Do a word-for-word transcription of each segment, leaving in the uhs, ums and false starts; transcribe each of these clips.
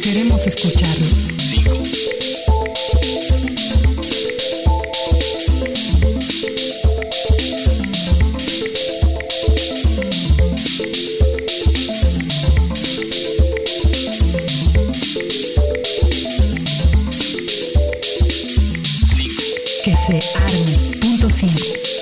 Queremos escucharlos. cinco. Que se arme. Punto cinco.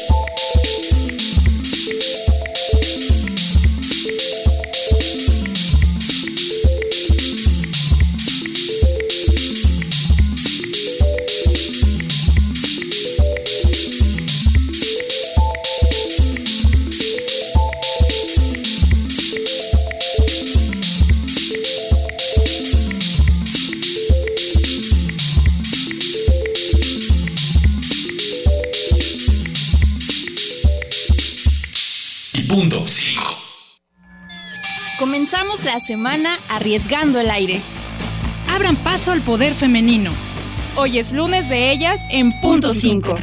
Punto cinco. Comenzamos la semana arriesgando el aire. Abran paso al poder femenino. Hoy es lunes de ellas en Punto cinco.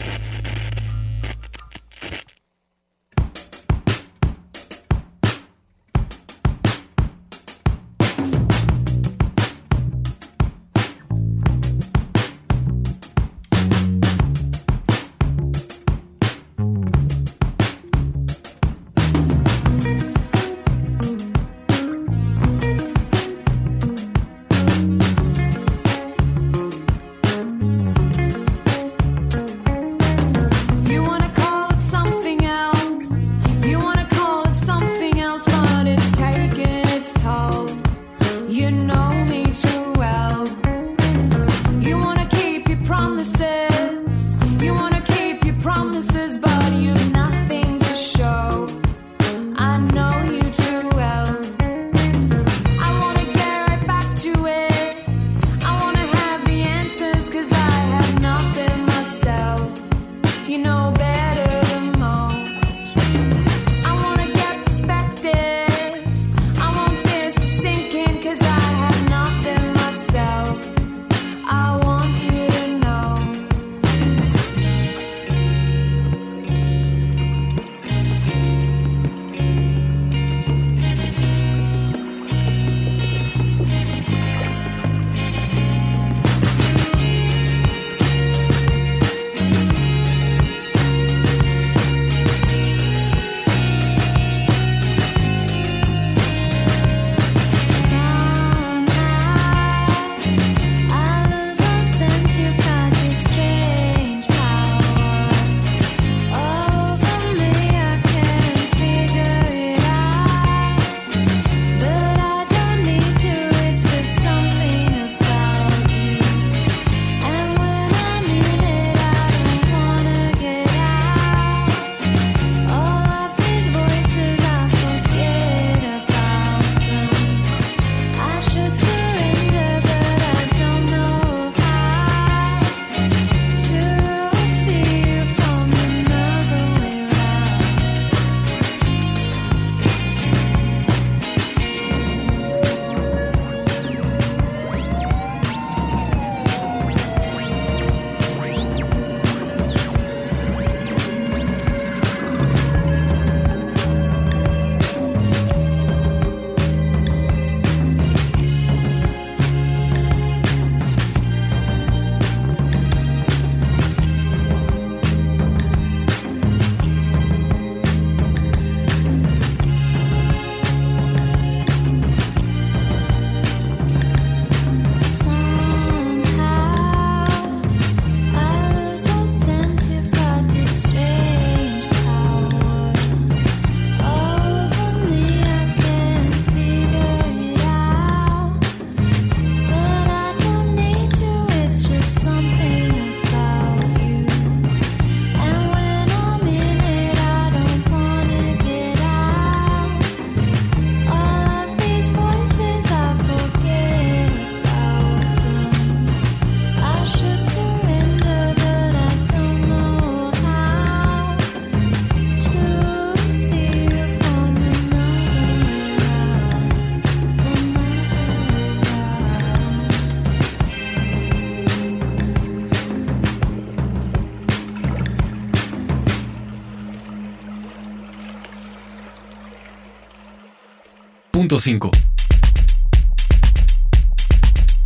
Punto cinco.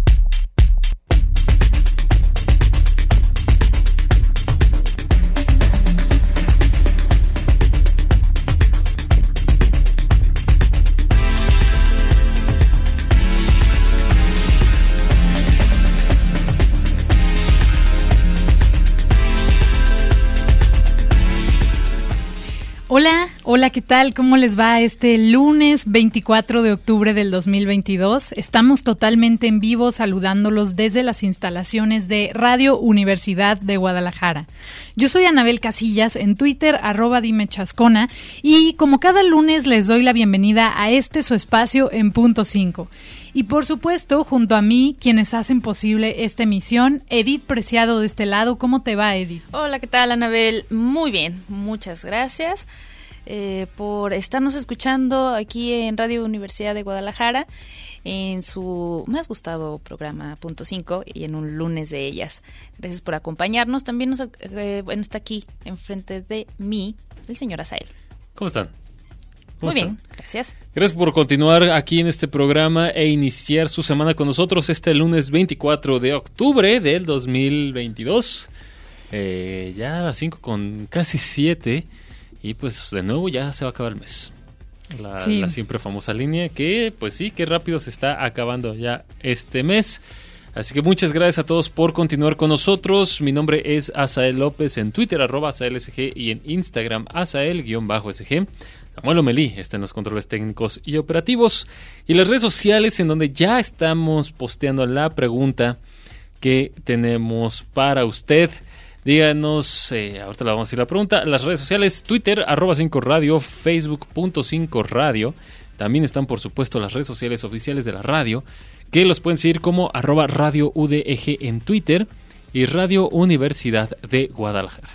Hola, ¿qué tal? ¿Cómo les va este lunes veinticuatro de octubre del dos mil veintidós? Estamos totalmente en vivo saludándolos desde las instalaciones de Radio Universidad de Guadalajara. Yo soy Anabel Casillas, en Twitter, arroba dime chascona, y como cada lunes les doy la bienvenida a este su espacio en punto cinco. Y por supuesto, junto a mí, quienes hacen posible esta emisión, Edith Preciado de este lado. ¿Cómo te va, Edith? Hola, ¿qué tal, Anabel? Muy bien, muchas gracias. Eh, por estarnos escuchando aquí en Radio Universidad de Guadalajara en su más gustado programa Punto cinco y en un lunes de ellas. Gracias por acompañarnos. También nos, eh, bueno, está aquí enfrente de mí el señor Asael. ¿Cómo están? ¿Cómo Muy están? bien, gracias. Gracias por continuar aquí en este programa e iniciar su semana con nosotros este lunes veinticuatro de octubre del dos mil veintidós. Eh, ya a las cinco con casi siete. Y pues de nuevo ya se va a acabar el mes. La, sí. la siempre famosa línea que pues sí, qué rápido se está acabando ya este mes. Así que muchas gracias a todos por continuar con nosotros. Mi nombre es Asael López, en Twitter arroba AsaelSG y en Instagram Asael-SG. Samuel Omelí está en los controles técnicos y operativos. Y las redes sociales en donde ya estamos posteando la pregunta que tenemos para usted. Díganos, eh, ahorita le vamos a decir la pregunta, las redes sociales, Twitter, arroba cinco radio, Facebook punto cinco radio. También están, por supuesto, las redes sociales oficiales de la radio, que los pueden seguir como arroba Radio U D E G en Twitter y Radio Universidad de Guadalajara.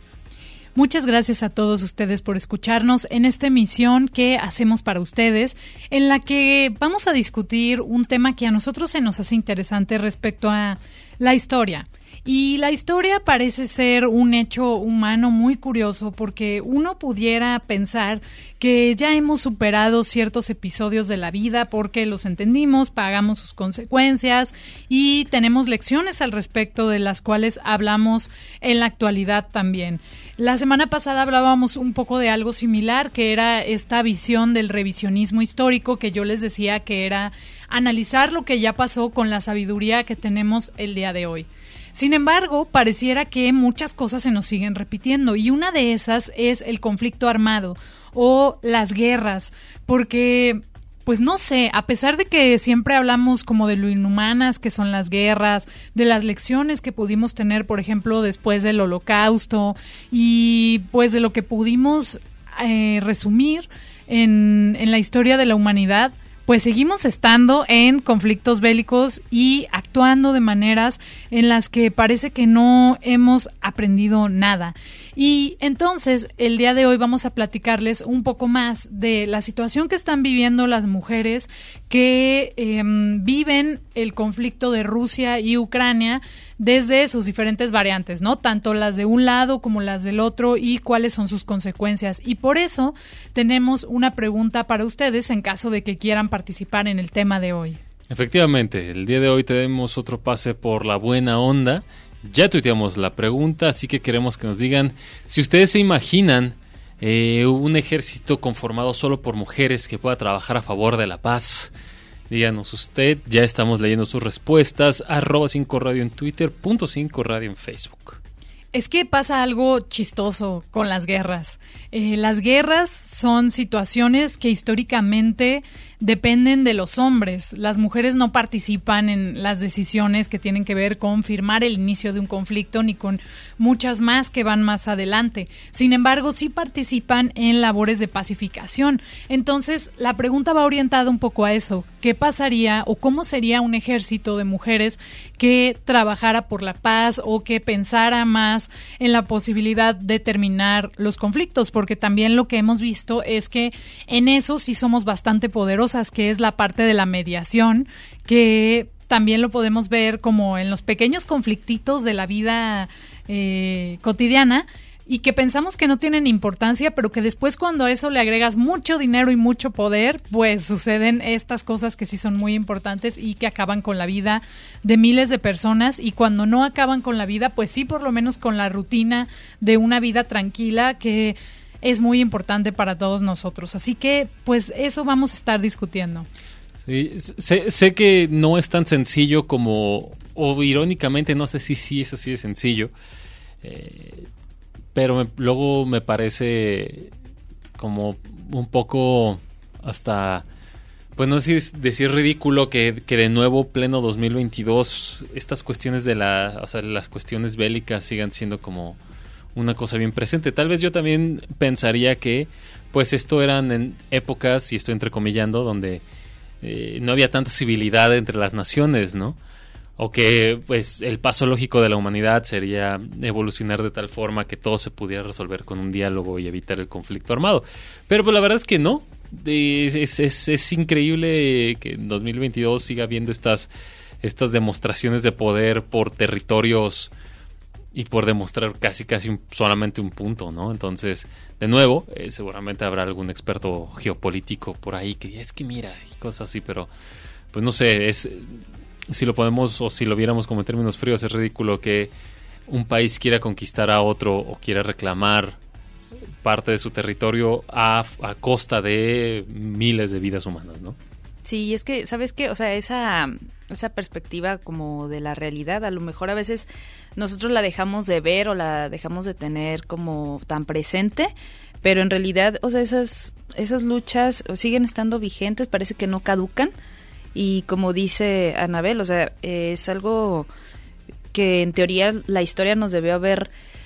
Muchas gracias a todos ustedes por escucharnos en esta emisión que hacemos para ustedes, en la que vamos a discutir un tema que a nosotros se nos hace interesante respecto a la historia. Y la historia parece ser un hecho humano muy curioso porque uno pudiera pensar que ya hemos superado ciertos episodios de la vida porque los entendimos, pagamos sus consecuencias y tenemos lecciones al respecto de las cuales hablamos en la actualidad también. La semana pasada hablábamos un poco de algo similar, que era esta visión del revisionismo histórico, que yo les decía que era analizar lo que ya pasó con la sabiduría que tenemos el día de hoy. Sin embargo, pareciera que muchas cosas se nos siguen repitiendo y una de esas es el conflicto armado o las guerras, porque, pues no sé, a pesar de que siempre hablamos como de lo inhumanas que son las guerras, de las lecciones que pudimos tener, por ejemplo, después del Holocausto y pues de lo que pudimos eh, resumir en, en la historia de la humanidad, pues seguimos estando en conflictos bélicos y actuando de maneras en las que parece que no hemos aprendido nada. Y entonces, el día de hoy vamos a platicarles un poco más de la situación que están viviendo las mujeres que eh, viven el conflicto de Rusia y Ucrania desde sus diferentes variantes, ¿no? Tanto las de un lado como las del otro y cuáles son sus consecuencias. Y por eso tenemos una pregunta para ustedes en caso de que quieran participar en el tema de hoy. Efectivamente, el día de hoy tenemos otro pase por la buena onda. Ya tuiteamos la pregunta, así que queremos que nos digan si ustedes se imaginan eh, un ejército conformado solo por mujeres que pueda trabajar a favor de la paz. Díganos usted, ya estamos leyendo sus respuestas, arroba cinco radio en Twitter, punto cinco radio en Facebook. Es que pasa algo chistoso con las guerras. Eh, las guerras son situaciones que históricamente dependen de los hombres. Las mujeres no participan en las decisiones que tienen que ver con firmar el inicio de un conflicto ni con muchas más que van más adelante. Sin embargo, sí participan en labores de pacificación. Entonces, la pregunta va orientada un poco a eso. ¿Qué pasaría o cómo sería un ejército de mujeres que trabajara por la paz o que pensara más en la posibilidad de terminar los conflictos? Porque también lo que hemos visto es que en eso sí somos bastante poderosas, que es la parte de la mediación, que también lo podemos ver como en los pequeños conflictitos de la vida eh, cotidiana y que pensamos que no tienen importancia, pero que después cuando a eso le agregas mucho dinero y mucho poder, pues suceden estas cosas que sí son muy importantes y que acaban con la vida de miles de personas, y cuando no acaban con la vida, pues sí, por lo menos con la rutina de una vida tranquila que es muy importante para todos nosotros. Así que, pues, eso vamos a estar discutiendo. Sí, sé, sé que no es tan sencillo como, o irónicamente, no sé si sí es así de sencillo, eh, pero me, luego me parece como un poco hasta, pues no sé si decir ridículo que, que de nuevo pleno dos mil veintidós estas cuestiones de la, o sea, las cuestiones bélicas sigan siendo como una cosa bien presente. Tal vez yo también pensaría que pues esto eran en épocas, y estoy entrecomillando, donde eh, no había tanta civilidad entre las naciones, ¿no? O que pues el paso lógico de la humanidad sería evolucionar de tal forma que todo se pudiera resolver con un diálogo y evitar el conflicto armado. Pero pues la verdad es que no. Es, es, es, es increíble que en dos mil veintidós siga habiendo estas, estas demostraciones de poder por territorios y por demostrar casi casi un, solamente un punto, ¿no? Entonces, de nuevo, eh, seguramente habrá algún experto geopolítico por ahí que es que mira y cosas así, pero pues no sé, es... si lo podemos o si lo viéramos como en términos fríos, es ridículo que un país quiera conquistar a otro o quiera reclamar parte de su territorio a, a costa de miles de vidas humanas, ¿no? Sí, es que, ¿sabes qué? O sea, esa, esa perspectiva como de la realidad, a lo mejor a veces nosotros la dejamos de ver o la dejamos de tener como tan presente, pero en realidad, o sea, esas, esas luchas siguen estando vigentes, parece que no caducan. Y como dice Anabel, o sea, eh, es algo que en teoría la historia nos debió haber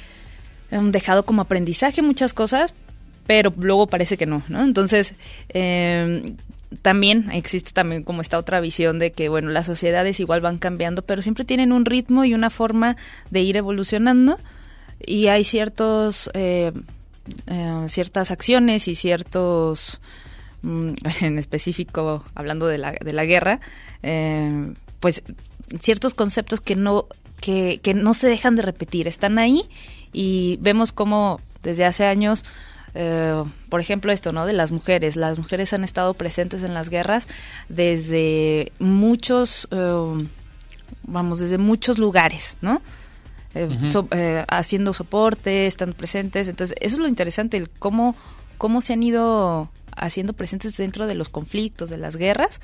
um, dejado como aprendizaje muchas cosas, pero luego parece que no, ¿no? Entonces, eh, también existe también como esta otra visión de que, bueno, las sociedades igual van cambiando, pero siempre tienen un ritmo y una forma de ir evolucionando, y hay ciertos eh, eh, ciertas acciones y ciertos... en específico hablando de la de la guerra, eh, pues ciertos conceptos que no que, que no se dejan de repetir, están ahí, y vemos cómo desde hace años, eh, por ejemplo esto, ¿no? De las mujeres, las mujeres han estado presentes en las guerras desde muchos, eh, vamos, desde muchos lugares, ¿no? Eh, uh-huh. so, eh, haciendo soporte, están presentes, entonces eso es lo interesante, el cómo cómo se han ido haciendo presentes dentro de los conflictos, de las guerras,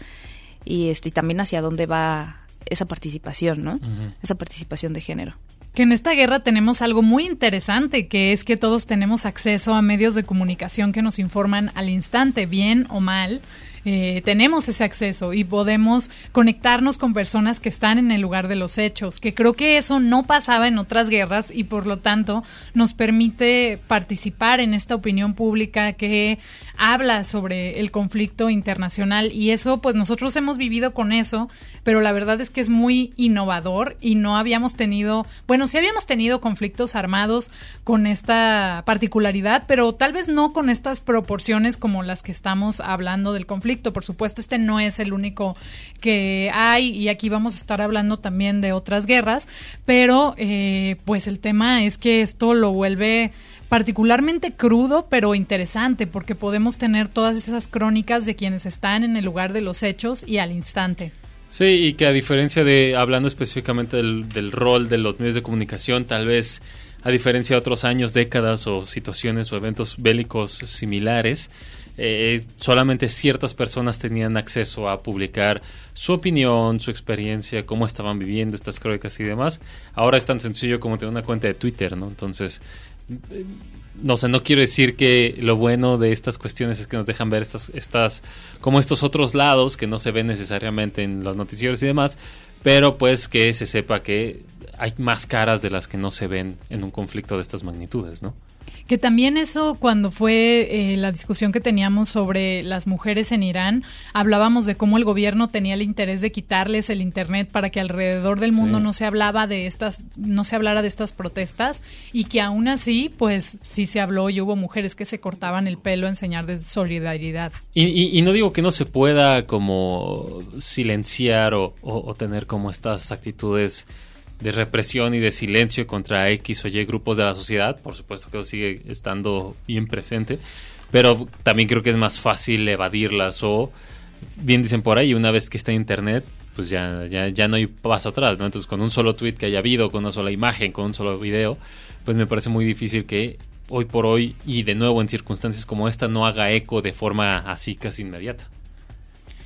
y este y también hacia dónde va esa participación, ¿no? Uh-huh. Esa participación de género. Que en esta guerra tenemos algo muy interesante, que es que todos tenemos acceso a medios de comunicación que nos informan al instante, bien o mal. Eh, tenemos ese acceso y podemos conectarnos con personas que están en el lugar de los hechos, que creo que eso no pasaba en otras guerras, y por lo tanto nos permite participar en esta opinión pública que habla sobre el conflicto internacional, y eso pues nosotros hemos vivido con eso, pero la verdad es que es muy innovador y no habíamos tenido, bueno, sí habíamos tenido conflictos armados con esta particularidad, pero tal vez no con estas proporciones como las que estamos hablando del conflicto. Por supuesto, este no es el único que hay, y aquí vamos a estar hablando también de otras guerras, pero eh, pues el tema es que esto lo vuelve particularmente crudo, pero interesante, porque podemos tener todas esas crónicas de quienes están en el lugar de los hechos y al instante. Sí, y que a diferencia de, hablando específicamente del, del rol de los medios de comunicación, tal vez a diferencia de otros años, décadas o situaciones o eventos bélicos similares, Eh, solamente ciertas personas tenían acceso a publicar su opinión, su experiencia, cómo estaban viviendo estas crónicas y demás. Ahora es tan sencillo como tener una cuenta de Twitter, ¿no? Entonces, eh, no sé, no quiero decir que lo bueno de estas cuestiones es que nos dejan ver estas, estas, como estos otros lados que no se ven necesariamente en los noticieros y demás, pero pues que se sepa que hay más caras de las que no se ven en un conflicto de estas magnitudes, ¿no? Que también eso, cuando fue eh, la discusión que teníamos sobre las mujeres en Irán, hablábamos de cómo el gobierno tenía el interés de quitarles el internet para que alrededor del mundo sí. no se hablaba de estas, no se hablara de estas protestas, y que aún así, pues sí se habló y hubo mujeres que se cortaban el pelo en señal de solidaridad. Y, y, y no digo que no se pueda como silenciar o, o, o tener como estas actitudes de represión y de silencio contra X o Y grupos de la sociedad, por supuesto que eso sigue estando bien presente, pero también creo que es más fácil evadirlas, o bien dicen por ahí, una vez que está en internet, pues ya, ya, ya no hay paso atrás, ¿no? Entonces, con un solo tweet que haya habido, con una sola imagen, con un solo video, pues me parece muy difícil que hoy por hoy, y de nuevo en circunstancias como esta, no haga eco de forma así casi inmediata.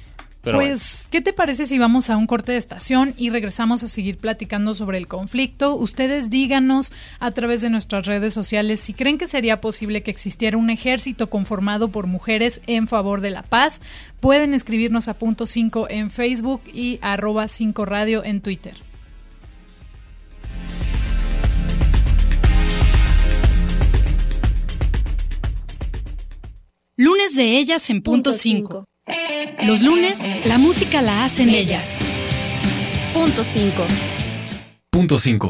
Pero pues, bueno. ¿qué te parece si vamos a un corte de estación y regresamos a seguir platicando sobre el conflicto? Ustedes díganos a través de nuestras redes sociales si creen que sería posible que existiera un ejército conformado por mujeres en favor de la paz. Pueden escribirnos a punto cinco en Facebook y arroba cinco radio en Twitter. Lunes de ellas en punto cinco. Los lunes, la música la hacen ellas. Punto cinco. Punto cinco.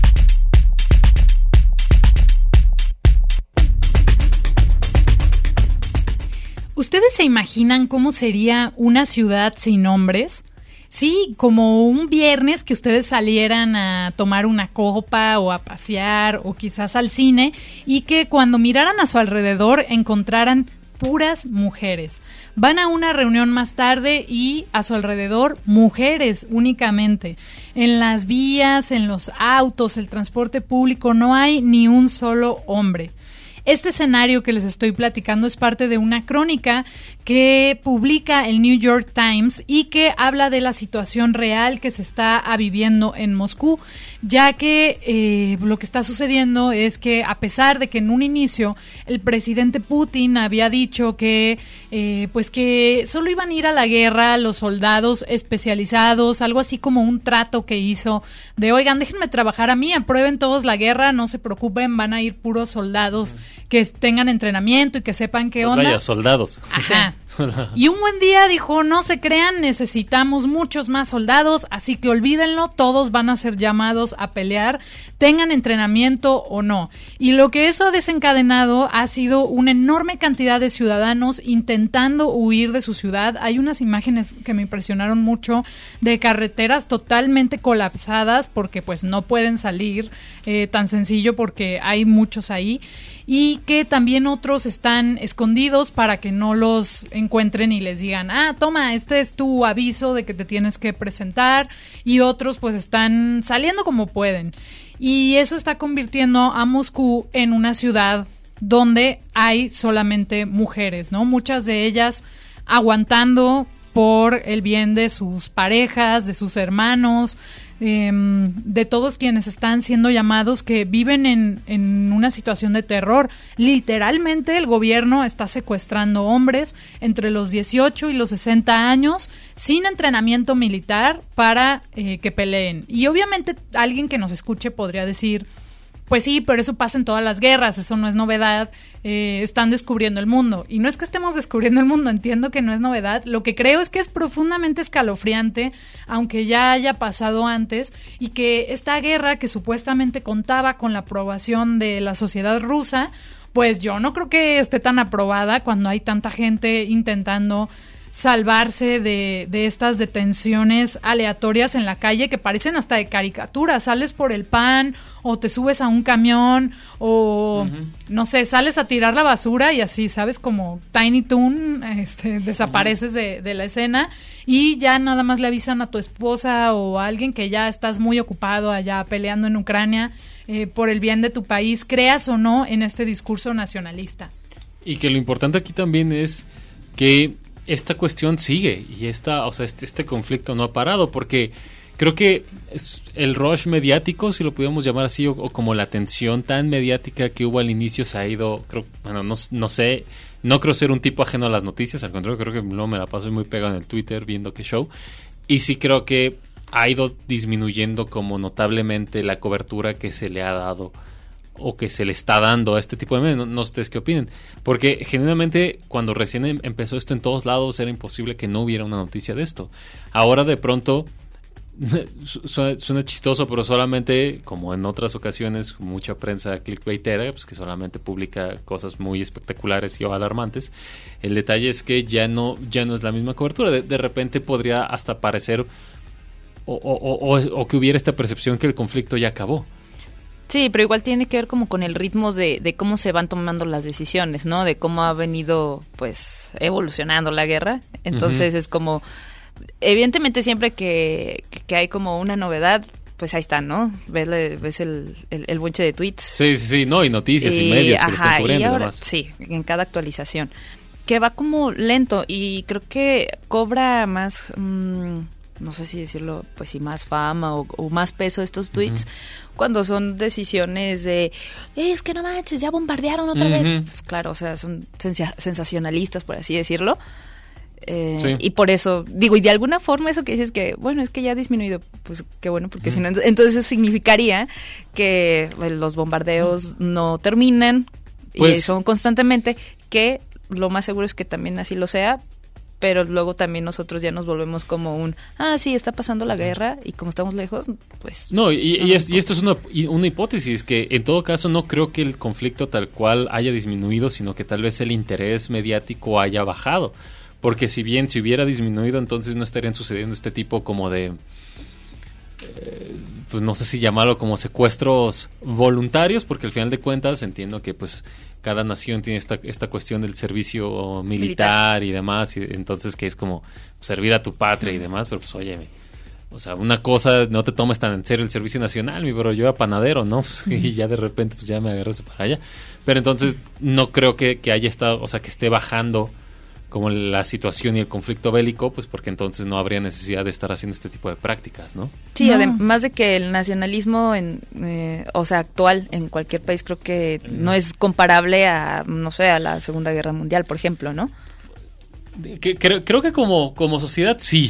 ¿Ustedes se imaginan cómo sería una ciudad sin hombres? Sí, como un viernes que ustedes salieran a tomar una copa o a pasear o quizás al cine y que cuando miraran a su alrededor encontraran puras mujeres. Van a una reunión más tarde y a su alrededor mujeres únicamente. En las vías, en los autos, el transporte público no hay ni un solo hombre. Este escenario que les estoy platicando es parte de una crónica que publica el New York Times y que habla de la situación real que se está viviendo en Moscú, ya que eh, lo que está sucediendo es que a pesar de que en un inicio el presidente Putin había dicho que eh, pues que solo iban a ir a la guerra los soldados especializados, algo así como un trato que hizo de oigan, déjenme trabajar a mí, aprueben todos la guerra, no se preocupen, van a ir puros soldados que tengan entrenamiento y que sepan qué Pues onda. vaya, soldados. Ajá. Y un buen día dijo, no se crean, necesitamos muchos más soldados, así que olvídenlo, todos van a ser llamados a pelear, tengan entrenamiento o no. Y lo que eso ha desencadenado ha sido una enorme cantidad de ciudadanos intentando huir de su ciudad. Hay unas imágenes que me impresionaron mucho de carreteras totalmente colapsadas porque pues no pueden salir eh, tan sencillo porque hay muchos ahí. Y que también otros están escondidos para que no los encuentren y les digan, ah, toma, este es tu aviso de que te tienes que presentar, y otros pues están saliendo como pueden. Y eso está convirtiendo a Moscú en una ciudad donde hay solamente mujeres, ¿no? Muchas de ellas aguantando por el bien de sus parejas, de sus hermanos, Eh, de todos quienes están siendo llamados, que viven en, en una situación de terror. Literalmente el gobierno está secuestrando hombres entre los dieciocho y los sesenta años sin entrenamiento militar para eh, que peleen. Y obviamente alguien que nos escuche podría decir, pues sí, pero eso pasa en todas las guerras, eso no es novedad, eh, están descubriendo el mundo. Y no es que estemos descubriendo el mundo, entiendo que no es novedad. Lo que creo es que es profundamente escalofriante, aunque ya haya pasado antes, y que esta guerra que supuestamente contaba con la aprobación de la sociedad rusa, pues yo no creo que esté tan aprobada cuando hay tanta gente intentando salvarse de, de estas detenciones aleatorias en la calle que parecen hasta de caricatura. Sales por el pan o te subes a un camión o, uh-huh. no sé, sales a tirar la basura y así, ¿sabes? Como Tiny Toon, este, desapareces uh-huh. de, de la escena y ya nada más le avisan a tu esposa o a alguien que ya estás muy ocupado allá peleando en Ucrania eh, por el bien de tu país, creas o no en este discurso nacionalista. Y que lo importante aquí también es que esta cuestión sigue y esta, o sea, este, este conflicto no ha parado, porque creo que es el rush mediático, si lo pudiéramos llamar así, o, o como la tensión tan mediática que hubo al inicio se ha ido, creo, bueno, no, no sé, no creo ser un tipo ajeno a las noticias, al contrario, creo que no me la paso muy pegado en el Twitter viendo qué show, y sí creo que ha ido disminuyendo como notablemente la cobertura que se le ha dado o que se le está dando a este tipo de medios. No, no sé ustedes qué opinen, porque genuinamente cuando recién em- empezó esto en todos lados era imposible que no hubiera una noticia de esto. Ahora de pronto suena, suena chistoso, pero solamente, como en otras ocasiones, mucha prensa clickbaitera, pues que solamente publica cosas muy espectaculares y o alarmantes. El detalle es que ya no, ya no es la misma cobertura. De, de repente podría hasta parecer o, o, o, o que hubiera esta percepción que el conflicto ya acabó. Sí, pero igual tiene que ver como con el ritmo de, de cómo se van tomando las decisiones, ¿no? De cómo ha venido, pues, evolucionando la guerra. Entonces uh-huh. es como, evidentemente siempre que, que hay como una novedad, pues ahí está, ¿no? Ves, ves el, el, el bunche de tweets. Sí, sí, sí, no, y noticias y, y medios. Ajá, que lo están y ahora, demás. sí, en cada actualización. que va como lento y creo que cobra más, mmm, no sé si decirlo, pues sí, más fama o, o más peso estos tweets uh-huh. cuando son decisiones de, es que no manches, ya bombardearon otra uh-huh. vez. Pues claro, o sea, son sensa- sensacionalistas, por así decirlo. Eh, sí. Y por eso, digo, y de alguna forma eso que dices que, bueno, es que ya ha disminuido, pues qué bueno, porque uh-huh. si no, entonces eso significaría que los bombardeos uh-huh. no terminan pues, y son constantemente, que lo más seguro es que también así lo sea, pero luego también nosotros ya nos volvemos como un, ah, sí, está pasando la guerra y como estamos lejos, pues... No, y, no y, es, y esto es una, una hipótesis, que en todo caso no creo que el conflicto tal cual haya disminuido, sino que tal vez el interés mediático haya bajado. Porque si bien si hubiera disminuido, entonces no estarían sucediendo este tipo como de, eh, pues no sé si llamarlo como secuestros voluntarios, porque al final de cuentas entiendo que pues cada nación tiene esta esta cuestión del servicio militar, militar. y demás, y entonces que es como servir a tu patria y demás, pero pues óyeme, o sea, una cosa, no te tomes tan en serio el servicio nacional, mi bro, yo era panadero, ¿no? Y ya de repente pues ya me agarras para allá. Pero entonces no creo que, que haya estado, o sea, que esté bajando como la situación y el conflicto bélico, pues porque entonces no habría necesidad de estar haciendo este tipo de prácticas, ¿no? Sí, no. además de que el nacionalismo, en, eh, o sea, actual en cualquier país, creo que no es comparable a, no sé, a la Segunda Guerra Mundial, por ejemplo, ¿no? Que, creo, creo que como, como sociedad sí,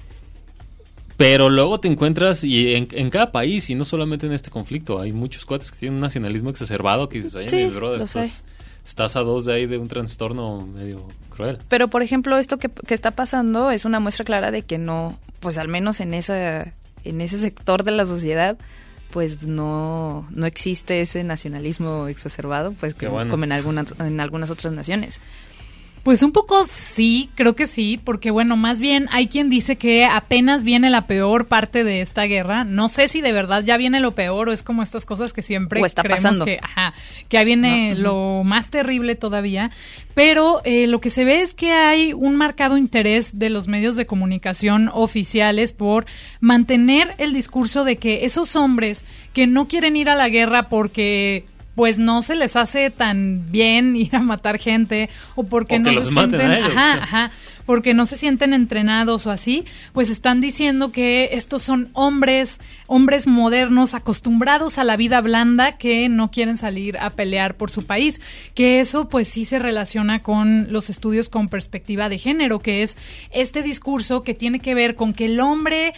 pero luego te encuentras y en, en cada país, y no solamente en este conflicto, hay muchos cuates que tienen un nacionalismo exacerbado que dices, oye, sí, mi brother, lo pues, sé. Estás a dos de ahí de un trastorno medio cruel. Pero, por ejemplo, esto que, que está pasando es una muestra clara de que no, pues al menos en esa, en ese sector de la sociedad, pues no, no existe ese nacionalismo exacerbado, pues que, bueno. como en algunas, en algunas otras naciones. Pues un poco sí, creo que sí, porque bueno, más bien hay quien dice que apenas viene la peor parte de esta guerra. No sé si de verdad ya viene lo peor o es como estas cosas que siempre o está creemos pasando. que, ajá, que ya viene no, lo uh-huh. más terrible todavía. Pero eh, lo que se ve es que hay un marcado interés de los medios de comunicación oficiales por mantener el discurso de que esos hombres que no quieren ir a la guerra porque pues no se les hace tan bien ir a matar gente o porque o no que se los sienten, maten a ellos. ajá, ajá, porque no se sienten entrenados o así, pues están diciendo que estos son hombres, hombres modernos acostumbrados a la vida blanda que no quieren salir a pelear por su país, que eso pues sí se relaciona con los estudios con perspectiva de género, que es este discurso que tiene que ver con que el hombre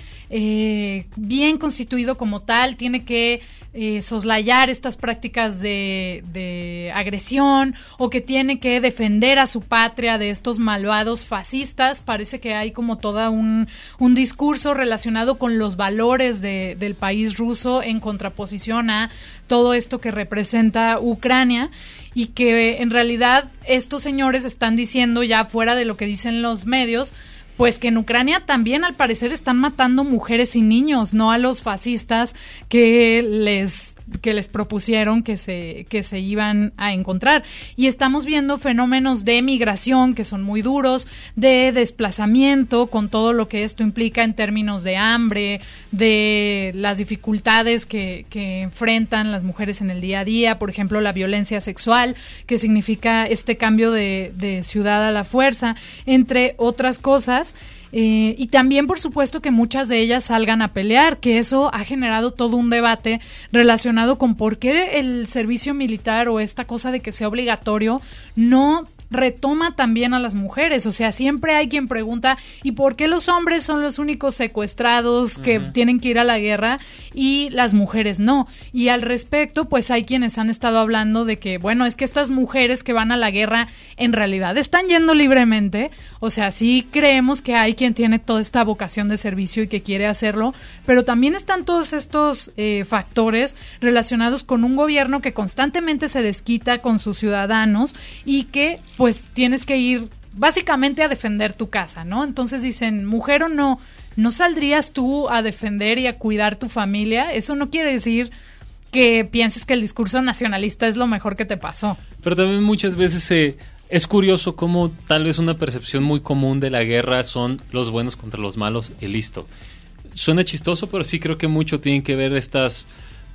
eh, bien constituido como tal tiene que Eh, soslayar estas prácticas de, de agresión o que tiene que defender a su patria de estos malvados fascistas. Parece que hay como todo un, un discurso relacionado con los valores de, del país ruso en contraposición a todo esto que representa Ucrania y que en realidad estos señores están diciendo ya fuera de lo que dicen los medios, pues que en Ucrania también al parecer están matando mujeres y niños, no a los fascistas que les que les propusieron que se que se iban a encontrar. Y estamos viendo fenómenos de migración que son muy duros, de desplazamiento, con todo lo que esto implica en términos de hambre, de las dificultades que, que enfrentan las mujeres en el día a día, por ejemplo, la violencia sexual, que significa este cambio de, de ciudad a la fuerza, entre otras cosas. Eh, y también, por supuesto, que muchas de ellas salgan a pelear, que eso ha generado todo un debate relacionado con por qué el servicio militar o esta cosa de que sea obligatorio no retoma también a las mujeres. O sea, siempre hay quien pregunta, ¿y por qué los hombres son los únicos secuestrados que uh-huh. tienen que ir a la guerra y las mujeres no? Y al respecto, pues hay quienes han estado hablando de que, bueno, es que estas mujeres que van a la guerra en realidad están yendo libremente. O sea, sí creemos que hay quien tiene toda esta vocación de servicio y que quiere hacerlo, pero también están todos estos eh, factores relacionados con un gobierno que constantemente se desquita con sus ciudadanos y que pues tienes que ir básicamente a defender tu casa, ¿no? Entonces dicen, mujer o no, ¿no saldrías tú a defender y a cuidar tu familia? Eso no quiere decir que pienses que el discurso nacionalista es lo mejor que te pasó. Pero también muchas veces eh, es curioso cómo tal vez una percepción muy común de la guerra son los buenos contra los malos y listo. Suena chistoso, pero sí creo que mucho tienen que ver estas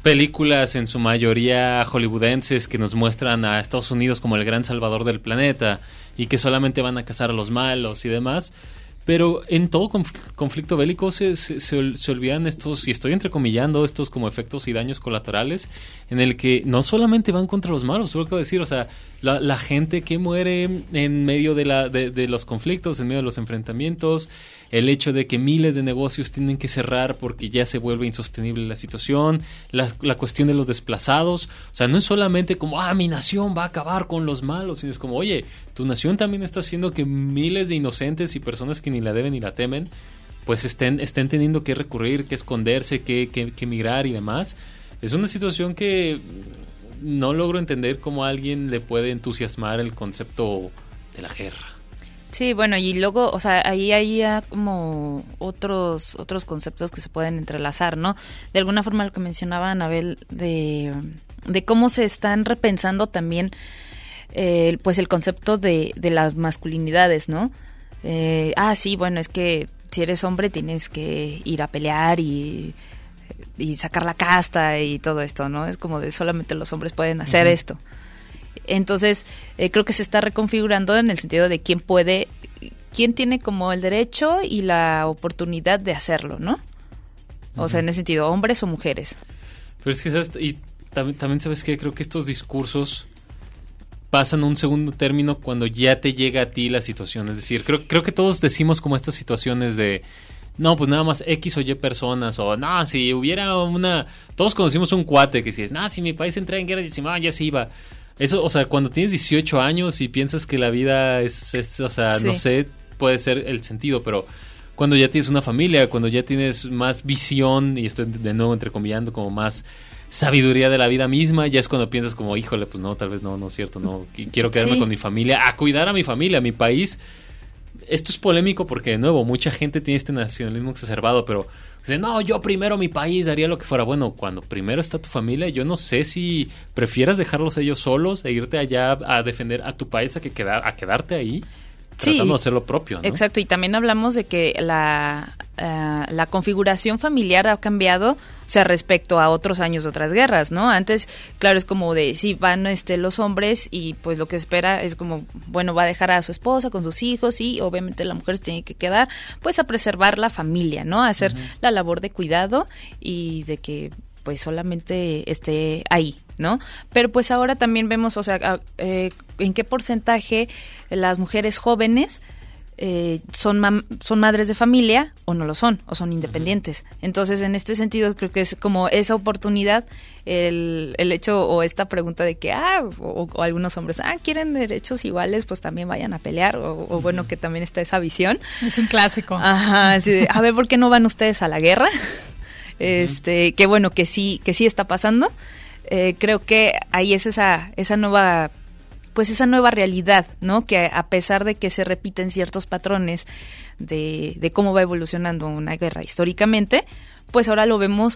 películas en su mayoría hollywoodenses que nos muestran a Estados Unidos como el gran salvador del planeta y que solamente van a cazar a los malos y demás. Pero en todo conflicto bélico se, se, se, se olvidan estos, y estoy entrecomillando, estos como efectos y daños colaterales, en el que no solamente van contra los malos, lo que voy a decir, o sea, la, la gente que muere en medio de, la, de, de los conflictos, en medio de los enfrentamientos, el hecho de que miles de negocios tienen que cerrar porque ya se vuelve insostenible la situación, la, la cuestión de los desplazados, o sea, no es solamente como, ah, mi nación va a acabar con los malos, sino es como, oye, tu nación también está haciendo que miles de inocentes y personas que ni la deben ni la temen, pues estén, estén teniendo que recurrir, que esconderse, que, que, que emigrar y demás. Es una situación que no logro entender cómo a alguien le puede entusiasmar el concepto de la guerra. Sí, bueno, y luego, o sea, ahí hay como otros otros conceptos que se pueden entrelazar, ¿no? De alguna forma lo que mencionaba Anabel de, de cómo se están repensando también eh, pues el concepto de, de las masculinidades, ¿no? Eh, ah, sí, bueno, es que si eres hombre tienes que ir a pelear y, y sacar la casta y todo esto, ¿no? Es como de solamente los hombres pueden hacer uh-huh. esto. Entonces, eh, creo que se está reconfigurando en el sentido de quién puede, quién tiene como el derecho y la oportunidad de hacerlo, ¿no? O uh-huh. sea, en ese sentido, hombres o mujeres. Pero es que, ¿sabes? Y también, también sabes que creo que estos discursos pasan a un segundo término cuando ya te llega a ti la situación. Es decir, creo, creo que todos decimos como estas situaciones de, no, pues nada más X o Y personas, o no, si hubiera una... Todos conocimos un cuate que dice, no, si mi país entra en guerra, y no, ya se iba. Eso, o sea, cuando tienes dieciocho años y piensas que la vida es, es o sea, sí. no sé, puede ser el sentido, pero cuando ya tienes una familia, cuando ya tienes más visión, y estoy de nuevo entrecomillando, como más sabiduría de la vida misma, ya es cuando piensas como, híjole, pues no, tal vez no, no es cierto, no, quiero quedarme sí. con mi familia, a cuidar a mi familia, a mi país. Esto es polémico porque, de nuevo, mucha gente tiene este nacionalismo exacerbado, pero dice, no, yo primero mi país haría lo que fuera. Bueno, cuando primero está tu familia, yo no sé si prefieras dejarlos ellos solos e irte allá a defender a tu país a que quedar, a quedarte ahí. Sí, tratando de hacer lo propio, ¿no? Exacto, y también hablamos de que la, uh, la configuración familiar ha cambiado, o sea, respecto a otros años de otras guerras, ¿no? Antes, claro, es como de, sí, van este, los hombres y pues lo que espera es como, bueno, va a dejar a su esposa con sus hijos y obviamente la mujer se tiene que quedar, pues a preservar la familia, ¿no? A hacer uh-huh. la labor de cuidado y de que pues solamente esté ahí, ¿no? Pero pues ahora también vemos, o sea, eh, en qué porcentaje las mujeres jóvenes eh, son mam- son madres de familia o no lo son, o son independientes. Uh-huh. Entonces, en este sentido, creo que es como esa oportunidad, el, el hecho o esta pregunta de que, ah, o, o algunos hombres, ah, quieren derechos iguales, pues también vayan a pelear, o, o bueno, que también está esa visión. Es un clásico. Ajá, así, a ver, ¿por qué no van ustedes a la guerra? Este, que bueno, que sí, que sí está pasando. Eh, creo que ahí es esa, esa nueva, pues esa nueva realidad, ¿no? Que a pesar de que se repiten ciertos patrones de, de cómo va evolucionando una guerra históricamente, pues ahora lo vemos,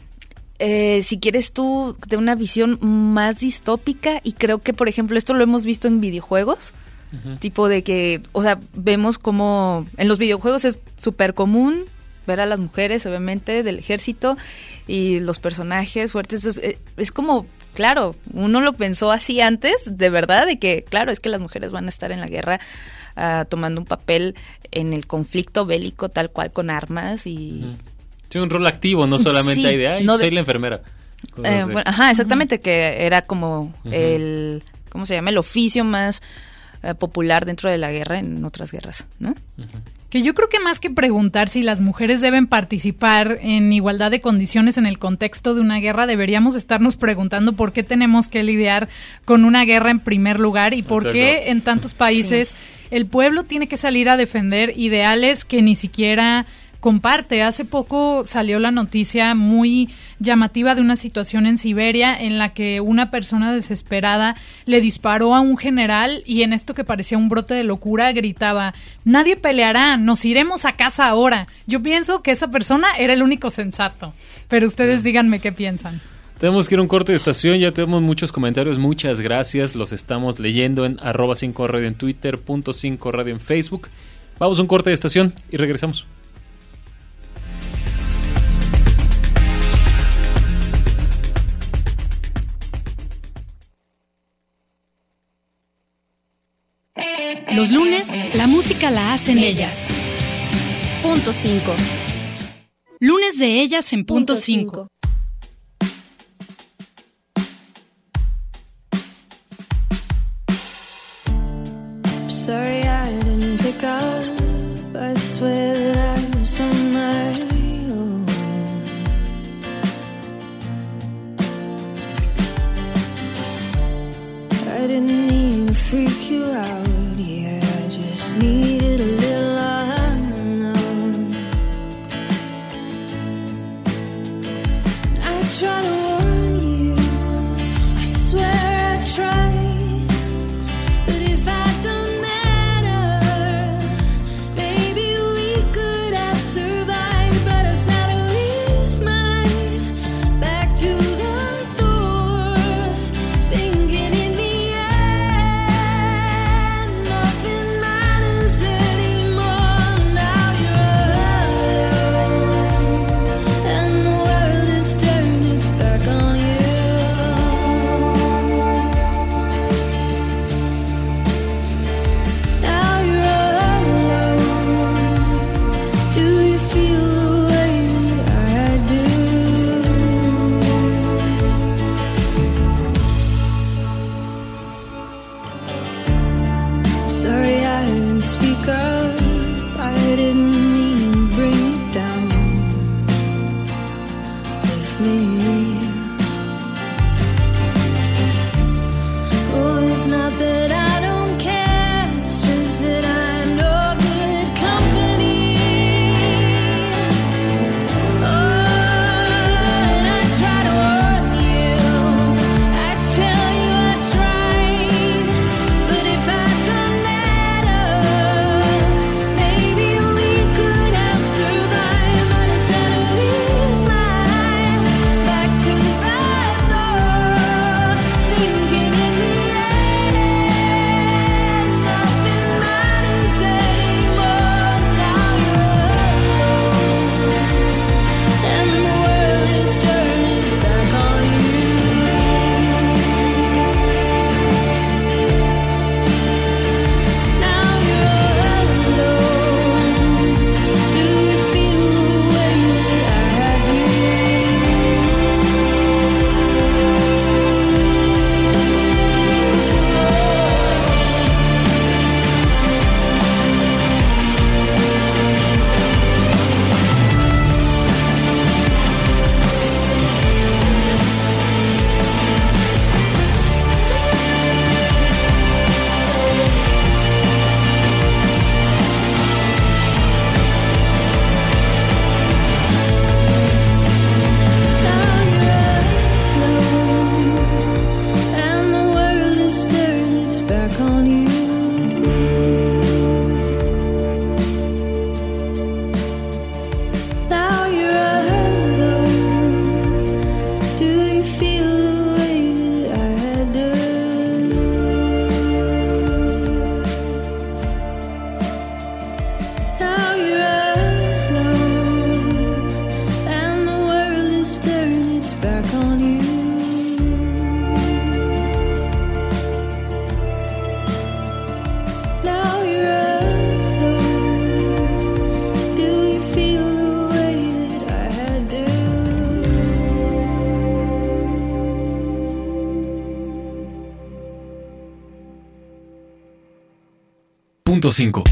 eh, si quieres tú, de una visión más distópica, y creo que, por ejemplo, esto lo hemos visto en videojuegos, uh-huh. tipo de que, o sea, vemos como en los videojuegos es súper común ver a las mujeres, obviamente, del ejército y los personajes fuertes. Es, es como, claro, uno lo pensó así antes, de verdad, de que, claro, es que las mujeres van a estar en la guerra uh, tomando un papel en el conflicto bélico tal cual con armas y... Sí, un rol activo, no solamente sí, hay de, ay, no soy de... la enfermera. Eh, bueno, ajá, exactamente, uh-huh. que era como uh-huh. el, ¿cómo se llama? El oficio más uh, popular dentro de la guerra en otras guerras, ¿no? Uh-huh. Que yo creo que más que preguntar si las mujeres deben participar en igualdad de condiciones en el contexto de una guerra, deberíamos estarnos preguntando por qué tenemos que lidiar con una guerra en primer lugar y por Exacto. qué en tantos países sí. el pueblo tiene que salir a defender ideales que ni siquiera comparte. Hace poco salió la noticia muy llamativa de una situación en Siberia en la que una persona desesperada le disparó a un general y en esto que parecía un brote de locura gritaba, nadie peleará, nos iremos a casa ahora. Yo pienso que esa persona era el único sensato, pero ustedes sí. díganme qué piensan. Tenemos que ir a un corte de estación, ya tenemos muchos comentarios, muchas gracias, los estamos leyendo en arroba cinco radio en Twitter, punto cinco radio en Facebook. Vamos a un corte de estación y regresamos. Los lunes, la música la hacen ellas. Punto cinco. Lunes de ellas en punto cinco. Sorry I didn't pick up. I swear that I was on my own. I didn't mean to freak you out. Yeah, I just needed a little unknown. I try to warn you. I swear I tried. But if I don't Punto cinco.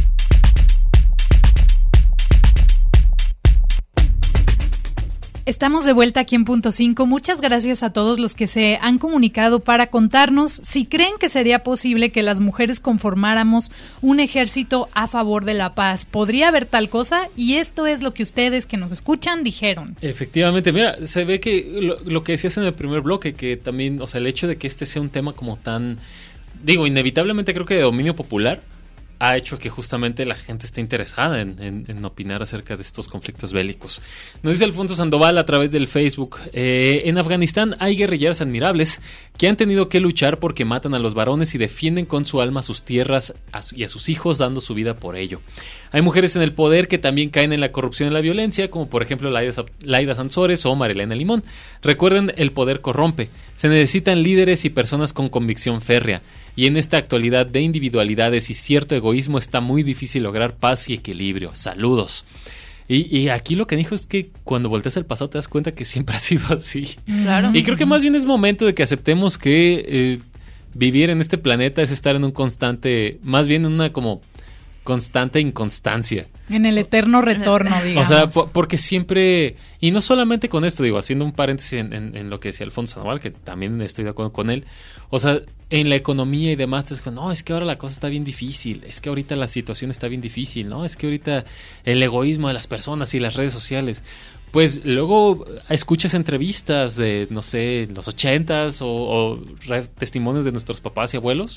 Estamos de vuelta aquí en Punto cinco. Muchas gracias a todos los que se han comunicado para contarnos si creen que sería posible que las mujeres conformáramos un ejército a favor de la paz. ¿Podría haber tal cosa? Y esto es lo que ustedes que nos escuchan dijeron. Efectivamente, mira, se ve que lo, lo que decías en el primer bloque, que también, o sea, el hecho de que este sea un tema como tan, digo, inevitablemente creo que de dominio popular, ha hecho que justamente la gente esté interesada en, en, en opinar acerca de estos conflictos bélicos. Nos dice Alfonso Sandoval a través del Facebook, eh, en Afganistán hay guerrilleras admirables que han tenido que luchar porque matan a los varones y defienden con su alma sus tierras a su, y a sus hijos dando su vida por ello. Hay mujeres en el poder que también caen en la corrupción y la violencia, como por ejemplo Laida, Laida Sansores o Marilena Limón. Recuerden, el poder corrompe. Se necesitan líderes y personas con convicción férrea. y en esta actualidad de individualidades y cierto egoísmo está muy difícil lograr paz y equilibrio. Saludos. Y, y aquí lo que dijo es que cuando volteas al pasado te das cuenta que siempre ha sido así. Claro. Y creo que más bien es momento de que aceptemos que eh, vivir en este planeta es estar en un constante, más bien en una como constante inconstancia. En el eterno retorno, digamos. O sea, po- porque siempre, y no solamente con esto, digo, haciendo un paréntesis en, en, en lo que decía Alfonso Sandoval, que también estoy de acuerdo con él, o sea, en la economía y demás, te dicen, no, es que ahora la cosa está bien difícil, es que ahorita la situación está bien difícil, ¿no? Es que ahorita el egoísmo de las personas y las redes sociales. Pues luego escuchas entrevistas de, no sé, los ochentas o, o re- testimonios de nuestros papás y abuelos,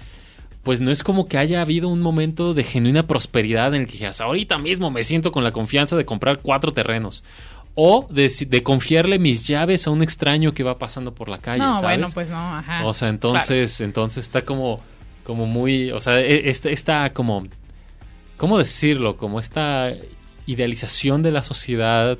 pues no es como que haya habido un momento de genuina prosperidad en el que dijeras, ahorita mismo me siento con la confianza de comprar cuatro terrenos. O de, de confiarle mis llaves a un extraño que va pasando por la calle, No, ¿sabes? bueno, pues no, ajá. O sea, entonces, claro. entonces está como, como muy, o sea, está, está como, ¿cómo decirlo? Como esta idealización de la sociedad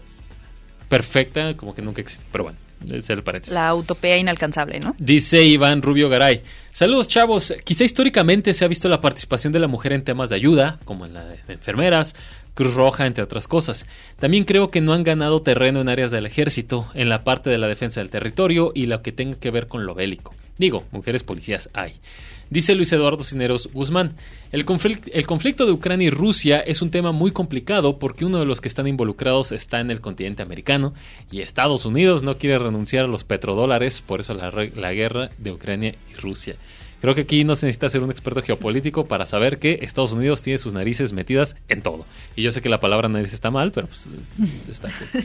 perfecta, como que nunca existe, pero bueno. Es el paréntesis. La utopía inalcanzable, ¿no? Dice Iván Rubio Garay. Saludos, chavos. Quizá históricamente se ha visto la participación de la mujer en temas de ayuda, como en la de enfermeras, Cruz Roja, entre otras cosas. También creo que no han ganado terreno en áreas del ejército, en la parte de la defensa del territorio y lo que tenga que ver con lo bélico. Digo, mujeres policías hay. Dice Luis Eduardo Cineros Guzmán, el conflicto, el conflicto de Ucrania y Rusia es un tema muy complicado porque uno de los que están involucrados está en el continente americano y Estados Unidos no quiere renunciar a los petrodólares, por eso la, la guerra de Ucrania y Rusia. Creo que aquí no se necesita ser un experto geopolítico para saber que Estados Unidos tiene sus narices metidas en todo. Y yo sé que la palabra nariz está mal, pero pues está cool.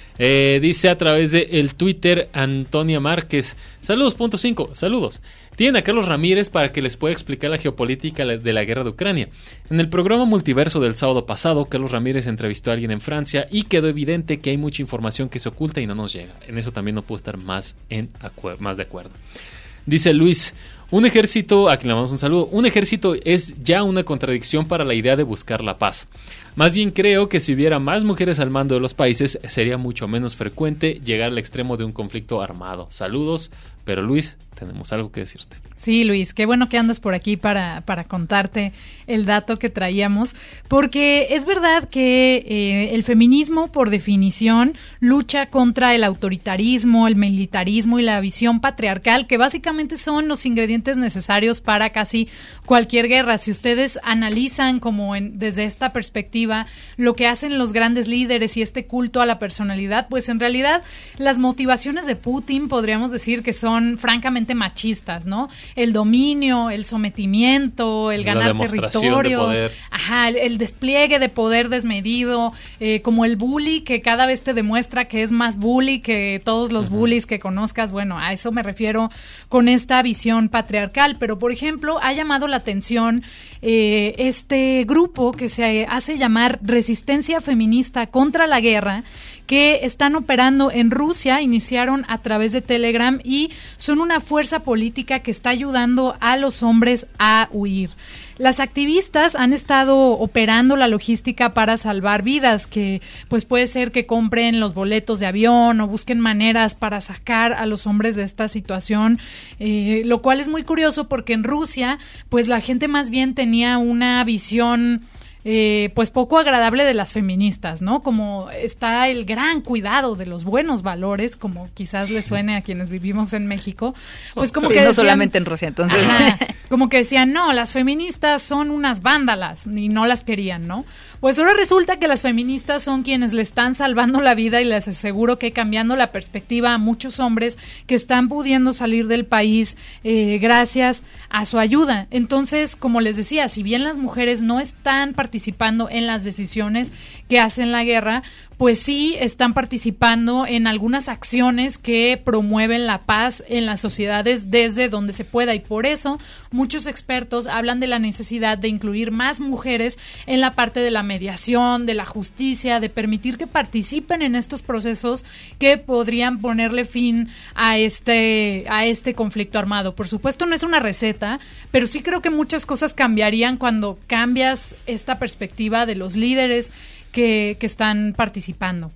Eh, dice a través de el Twitter Antonia Márquez, saludos punto cinco, saludos. Tienen a Carlos Ramírez para que les pueda explicar la geopolítica de la guerra de Ucrania. En el programa Multiverso del sábado pasado, Carlos Ramírez entrevistó a alguien en Francia y quedó evidente que hay mucha información que se oculta y no nos llega. En eso también no puedo estar más, en acuer- más de acuerdo. Dice Luis, un ejército, aquí le damos un saludo, un ejército es ya una contradicción para la idea de buscar la paz. Más bien creo que si hubiera más mujeres al mando de los países, sería mucho menos frecuente llegar al extremo de un conflicto armado. Saludos, pero Luis, tenemos algo que decirte. Sí, Luis, qué bueno que andas por aquí para, para contarte el dato que traíamos, porque es verdad que eh, el feminismo, por definición, lucha contra el autoritarismo, el militarismo y la visión patriarcal, que básicamente son los ingredientes necesarios para casi cualquier guerra. Si ustedes analizan como en, desde esta perspectiva lo que hacen los grandes líderes y este culto a la personalidad, pues en realidad las motivaciones de Putin podríamos decir que son francamente machistas, ¿no? El dominio, el sometimiento, el ganar territorios, de ajá, el, el despliegue de poder desmedido, eh, como el bully que cada vez te demuestra que es más bully que todos los uh-huh. bullies que conozcas. Bueno, a eso me refiero con esta visión patriarcal. Pero, por ejemplo, ha llamado la atención eh, este grupo que se hace llamar Resistencia Feminista contra la Guerra, que están operando en Rusia, iniciaron a través de Telegram y son una fuerza política que está ayudando a los hombres a huir. Las activistas han estado operando la logística para salvar vidas, que pues puede ser que compren los boletos de avión o busquen maneras para sacar a los hombres de esta situación, eh, lo cual es muy curioso porque en Rusia pues la gente más bien tenía una visión Eh, pues poco agradable de las feministas, ¿no? Como está el gran cuidado de los buenos valores, como quizás les suene a quienes vivimos en México, pues como sí, que no decían, solamente en Rusia, entonces. Ajá, como que decían, no, las feministas son unas vándalas y no las querían, ¿no? Pues ahora resulta que las feministas son quienes le están salvando la vida y les aseguro que cambiando la perspectiva a muchos hombres que están pudiendo salir del país eh, gracias a su ayuda. Entonces, como les decía, si bien las mujeres no están participando en las decisiones que hacen la guerra, pues sí están participando en algunas acciones que promueven la paz en las sociedades desde donde se pueda, y por eso muchos expertos hablan de la necesidad de incluir más mujeres en la parte de la mediación, de la justicia, de permitir que participen en estos procesos que podrían ponerle fin a este, a este conflicto armado. Por supuesto no es una receta, pero sí creo que muchas cosas cambiarían cuando cambias esta perspectiva de los líderes que, que están participando.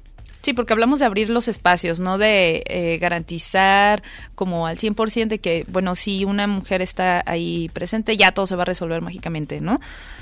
Sí, porque hablamos de abrir los espacios, no de eh, garantizar como al cien por ciento de que, bueno, si una mujer está ahí presente, ya todo se va a resolver mágicamente, ¿no?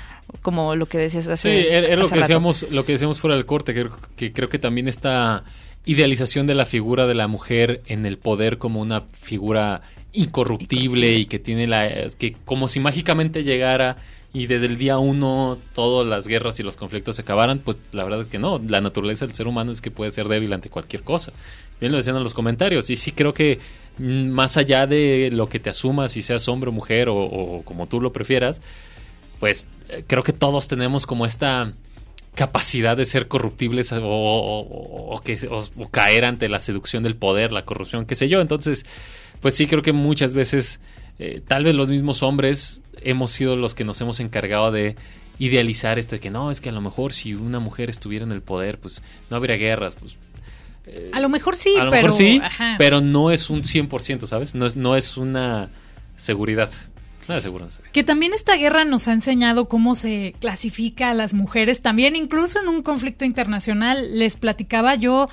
Como lo que decías hace Sí, era, era lo hace que rato. decíamos, lo que decíamos fuera del corte, que, que creo que también esta idealización de la figura de la mujer en el poder como una figura incorruptible y que tiene la que como si mágicamente llegara y desde el día uno todas las guerras y los conflictos se acabaran, pues la verdad es que no. La naturaleza del ser humano es que puede ser débil ante cualquier cosa. Bien lo decían en los comentarios, y sí creo que mm, más allá de lo que te asumas, si seas hombre o mujer o, o como tú lo prefieras, pues eh, creo que todos tenemos como esta capacidad de ser corruptibles o, o, o, o que, o, o caer ante la seducción del poder, la corrupción, qué sé yo. Entonces, pues sí creo que muchas veces eh, tal vez los mismos hombres hemos sido los que nos hemos encargado de idealizar esto de que no, es que a lo mejor si una mujer estuviera en el poder, pues no habría guerras, pues eh, A lo mejor sí, a lo pero... mejor sí, ajá. pero no es un cien por ciento, ¿sabes? No es, no es una seguridad. Nada seguro, no sé. Que también esta guerra nos ha enseñado cómo se clasifica a las mujeres. También incluso en un conflicto internacional les platicaba yo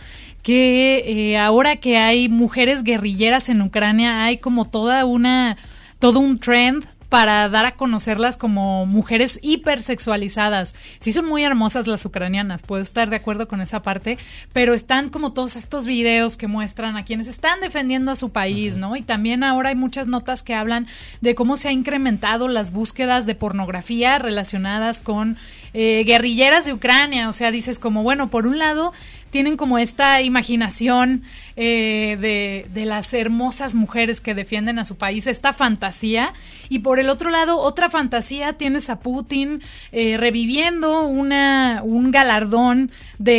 que eh, ahora que hay mujeres guerrilleras en Ucrania hay como toda una todo un trend para dar a conocerlas como mujeres hipersexualizadas. Sí son muy hermosas las ucranianas, puedo estar de acuerdo con esa parte, pero están como todos estos videos que muestran a quienes están defendiendo a su país, ¿no? Y también ahora hay muchas notas que hablan de cómo se ha incrementado las búsquedas de pornografía relacionadas con eh, guerrilleras de Ucrania. O sea, dices como, bueno, por un lado tienen como esta imaginación eh, de, de las hermosas mujeres que defienden a su país, esta fantasía, y por el otro lado, otra fantasía, tienes a Putin eh, reviviendo una, un galardón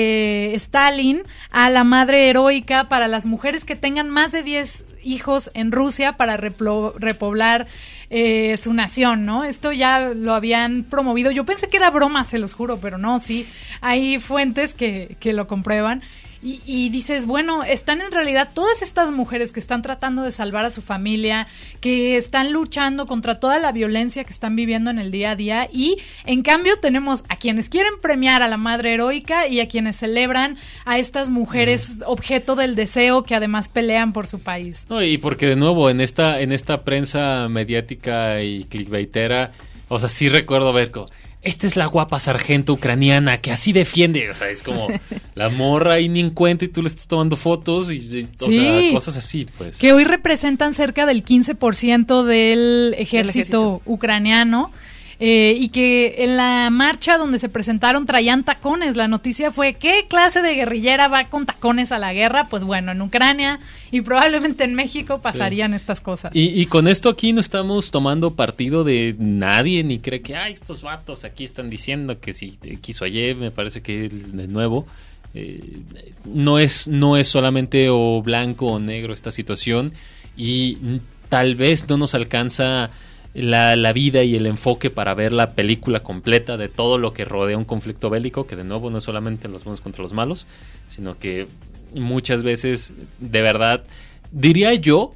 de Stalin a la madre heroica para las mujeres que tengan más de diez hijos en Rusia para replo, repoblar eh, su nación, ¿no? Esto ya lo habían promovido. Yo pensé que era broma, se los juro, pero no, sí, hay fuentes que, que lo comprueban. Y, y dices, bueno, están en realidad todas estas mujeres que están tratando de salvar a su familia, que están luchando contra toda la violencia que están viviendo en el día a día, y en cambio tenemos a quienes quieren premiar a la madre heroica y a quienes celebran a estas mujeres mm. objeto del deseo que además pelean por su país. No, y porque de nuevo en esta en esta prensa mediática y clickbaitera, o sea, sí recuerdo ver como, esta es la guapa sargento ucraniana que así defiende, o sea, es como la morra ahí ni en cuenta y tú le estás tomando fotos y, y o sí, sea, cosas así, pues. Que hoy representan cerca del quince por ciento del ejército, ejército. ucraniano. Eh, y que en la marcha donde se presentaron traían tacones. La noticia fue, ¿qué clase de guerrillera va con tacones a la guerra? Pues bueno, en Ucrania y probablemente en México pasarían sí. estas cosas. Y, y con esto aquí no estamos tomando partido de nadie, ni cree que, ay, estos vatos aquí están diciendo que si quiso ayer, me parece que de nuevo, eh, no es, no es solamente o blanco o negro esta situación, y tal vez no nos alcanza La, la vida y el enfoque para ver la película completa de todo lo que rodea un conflicto bélico, que de nuevo no es solamente los buenos contra los malos, sino que muchas veces, de verdad, diría yo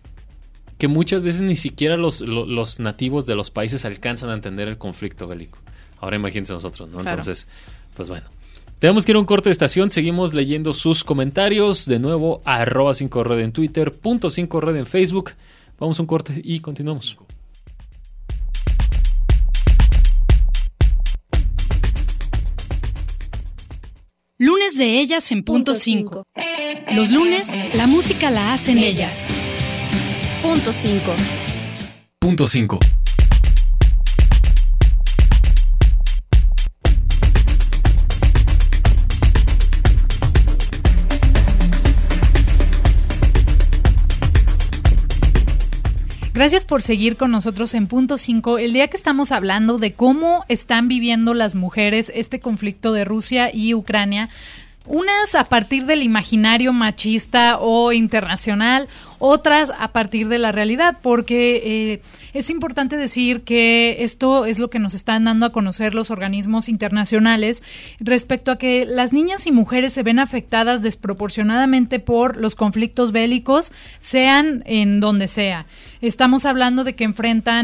que muchas veces ni siquiera los, los, los nativos de los países alcanzan a entender el conflicto bélico. Ahora imagínense nosotros, ¿no? Claro. Entonces, pues bueno. Tenemos que ir a un corte de estación, seguimos leyendo sus comentarios, de nuevo, arroba cinco red en Twitter, punto cinco red en Facebook. Vamos a un corte y continuamos. Lunes de ellas en punto cinco. Los lunes, la música la hacen ellas. Punto cinco. Punto cinco. Gracias por seguir con nosotros en Punto cinco, el día que estamos hablando de cómo están viviendo las mujeres este conflicto de Rusia y Ucrania, unas a partir del imaginario machista o internacional, otras a partir de la realidad, porque eh, es importante decir que esto es lo que nos están dando a conocer los organismos internacionales respecto a que las niñas y mujeres se ven afectadas desproporcionadamente por los conflictos bélicos, sean en donde sea. Estamos hablando de que enfrentan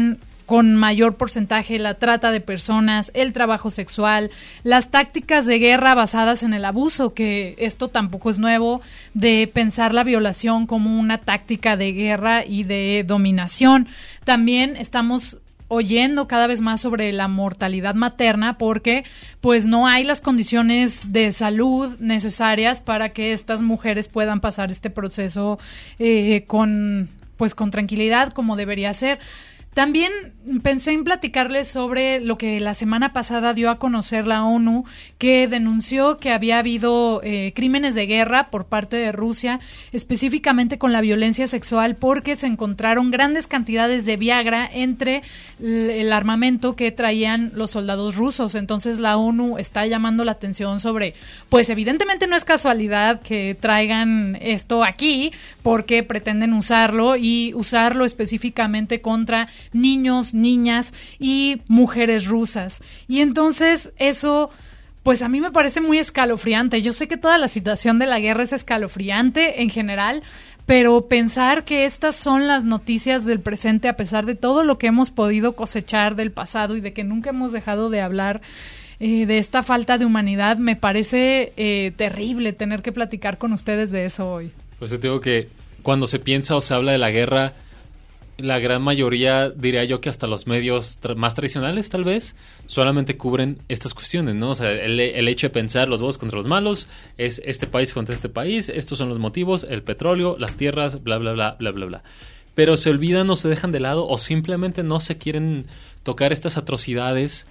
con mayor porcentaje la trata de personas, el trabajo sexual, las tácticas de guerra basadas en el abuso, que esto tampoco es nuevo, de pensar la violación como una táctica de guerra y de dominación. También estamos oyendo cada vez más sobre la mortalidad materna porque pues no hay las condiciones de salud necesarias para que estas mujeres puedan pasar este proceso eh, con pues con tranquilidad como debería ser. También pensé en platicarles sobre lo que la semana pasada dio a conocer la ONU, que denunció que había habido eh, crímenes de guerra por parte de Rusia, específicamente con la violencia sexual, porque se encontraron grandes cantidades de Viagra entre el armamento que traían los soldados rusos. Entonces la ONU está llamando la atención sobre, pues evidentemente no es casualidad que traigan esto aquí, porque pretenden usarlo y usarlo específicamente contra niños, niñas y mujeres rusas. Y entonces eso, pues a mí me parece muy escalofriante. Yo sé que toda la situación de la guerra es escalofriante en general, pero pensar que estas son las noticias del presente a pesar de todo lo que hemos podido cosechar del pasado y de que nunca hemos dejado de hablar eh, de esta falta de humanidad, me parece eh, terrible tener que platicar con ustedes de eso hoy. Pues yo digo que cuando se piensa o se habla de la guerra, la gran mayoría, diría yo que hasta los medios tra- más tradicionales, tal vez, solamente cubren estas cuestiones, ¿no? O sea, el, el hecho de pensar los buenos contra los malos, es este país contra este país, estos son los motivos, el petróleo, las tierras, bla, bla, bla, bla, bla, bla. Pero se olvidan o se dejan de lado o simplemente no se quieren tocar estas atrocidades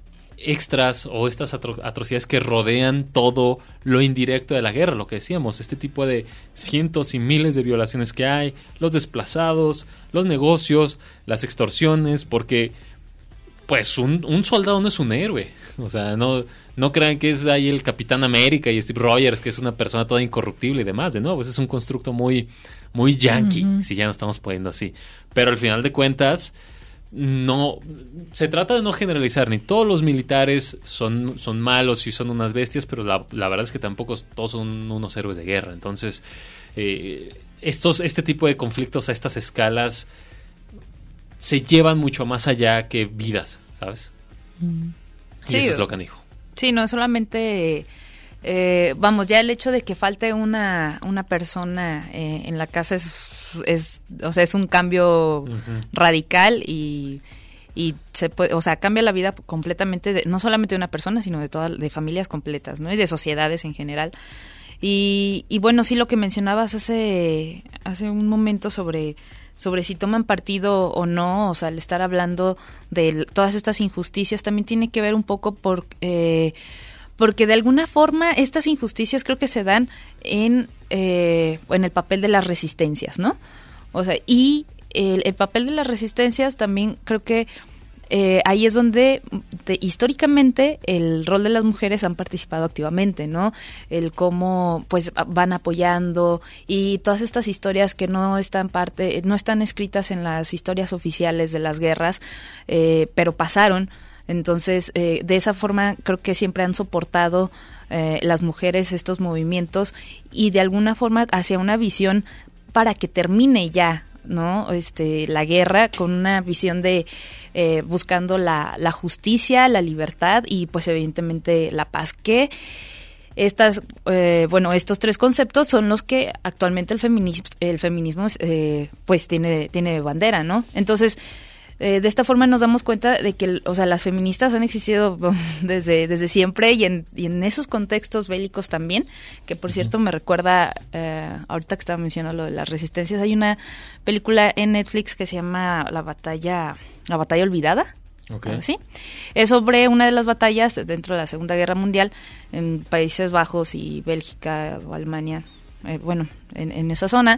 extras o estas atro- atrocidades que rodean todo lo indirecto de la guerra, lo que decíamos, este tipo de cientos y miles de violaciones que hay, los desplazados, los negocios, las extorsiones, porque pues un, un soldado no es un héroe, o sea, no, no crean que es ahí el Capitán América y Steve Rogers, que es una persona toda incorruptible y demás, de nuevo, pues es un constructo muy, muy yankee, uh-huh. si ya no estamos poniendo así, pero al final de cuentas no, se trata de no generalizar, ni todos los militares son, son malos y son unas bestias, pero la, la verdad es que tampoco todos son unos héroes de guerra. Entonces, eh, estos, este tipo de conflictos a estas escalas se llevan mucho más allá que vidas, ¿sabes? Mm. Y sí, eso es lo que dijo. Sí, no solamente... Eh, vamos, ya el hecho de que falte una, una persona eh, en la casa es, es, o sea, es un cambio uh-huh. radical y, y se puede, o sea, cambia la vida completamente, de, no solamente de una persona, sino de todas, de familias completas, ¿no? Y de sociedades en general. Y, y bueno, sí, lo que mencionabas hace, hace un momento sobre, sobre si toman partido o no, o sea, al estar hablando de todas estas injusticias, también tiene que ver un poco por... Eh, porque de alguna forma estas injusticias creo que se dan en, eh, en el papel de las resistencias, ¿no? O sea, y el, el papel de las resistencias también creo que eh, ahí es donde de, históricamente el rol de las mujeres han participado activamente, ¿no? El cómo pues van apoyando y todas estas historias que no están parte, no están escritas en las historias oficiales de las guerras, eh, pero pasaron. Entonces, eh, de esa forma creo que siempre han soportado eh, las mujeres estos movimientos y de alguna forma hacia una visión para que termine ya, ¿no? Este, la guerra con una visión de eh, buscando la, la justicia, la libertad y pues evidentemente la paz, que estas, eh, bueno, estos tres conceptos son los que actualmente el feminismo, el feminismo eh, pues tiene, tiene bandera, ¿no? Entonces, Eh, de esta forma nos damos cuenta de que, o sea, las feministas han existido desde desde siempre y en, y en esos contextos bélicos también, que por cierto me recuerda, eh, ahorita que estaba mencionando lo de las resistencias, hay una película en Netflix que se llama La batalla, La batalla olvidada. Okay. ¿Sí? Es sobre una de las batallas dentro de la Segunda Guerra Mundial en Países Bajos y Bélgica o Alemania, eh, bueno, en, en esa zona,